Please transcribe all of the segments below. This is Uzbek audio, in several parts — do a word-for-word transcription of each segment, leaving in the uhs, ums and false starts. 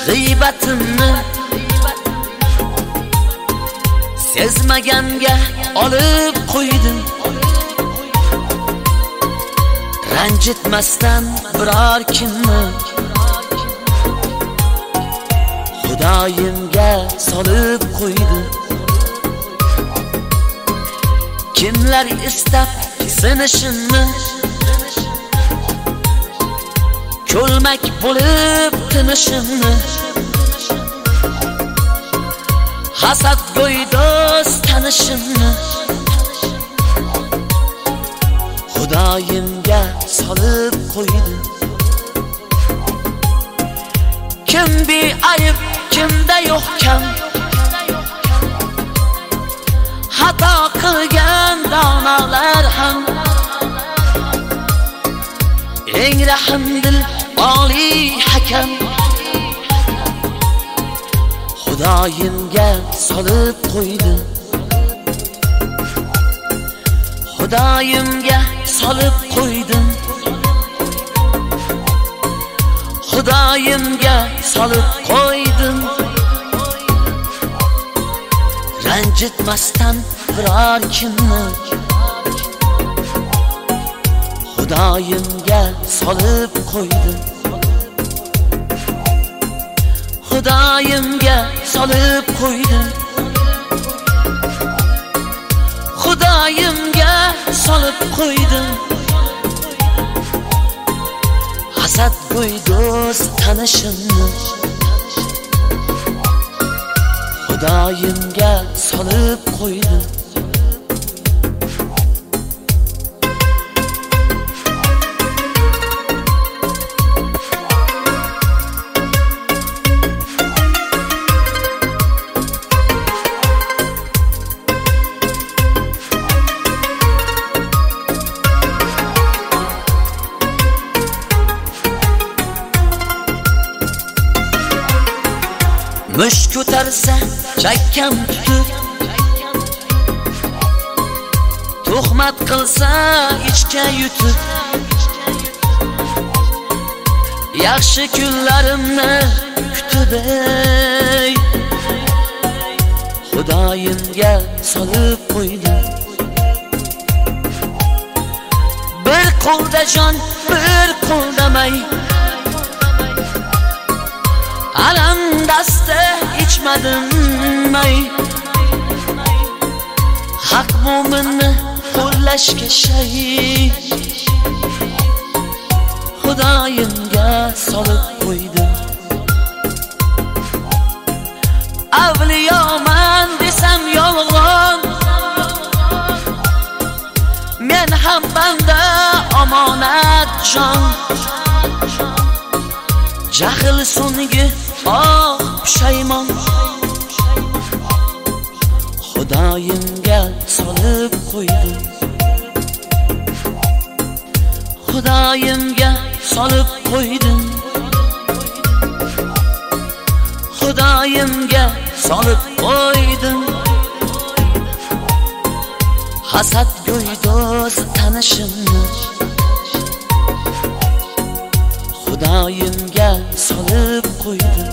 g'iybatimni sezmaganga olib qo'ydim. Ranjitmasdan biror kimni Xudoyimga solib qo'ydim. Kimlar istab sinishimni ko'lmak bo'lib tinishimni hasad go'ydo'z tanishimni Xudoyimga solib qo'ydim. Kim beayb, kimda yo'q kam, xato qilgan donolar ham eng rahmdil oliy hakam Xudoyimga solib qo'ydim. Xudoyimga solib qo'ydim. Xudoyimga solib qo'ydim. Ranjitmasdan biror kimni Xudoyimga solib qo'ydim. Xudoyimga solib qo'ydim. Xudoyimga solib qo'ydim. Hasad go'ydo'z tanishimni Xudoyimga solib qo'ydim. Mush ko'tarsa chakkam tutib, tuhmat qilsa ichga yutib, yaxshi kunlarimni kutib ey Xudoyimga solib qo'ydim. Bir qo'lda jon, bir qo'lda may, alam dasta ichmadim may. Haq mo'minni qo'llashga shay Xudoyimga solib qo'ydim. Avliyoman desam yolg'on, men ham banda omonat jon. Jahl so'ngi oh pushaymon Xudoyimga solib qo'ydim. Xudoyimga solib qo'ydim. Xudoyimga solib qo'ydim. Hasad go'ydo'z tanishimni Xudoyimga solib qo'ydim.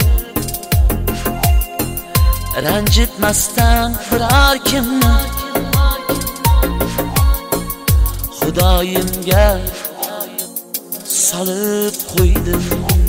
Ranjitmasdan biror kimni Xudoyimga solib qo'ydim.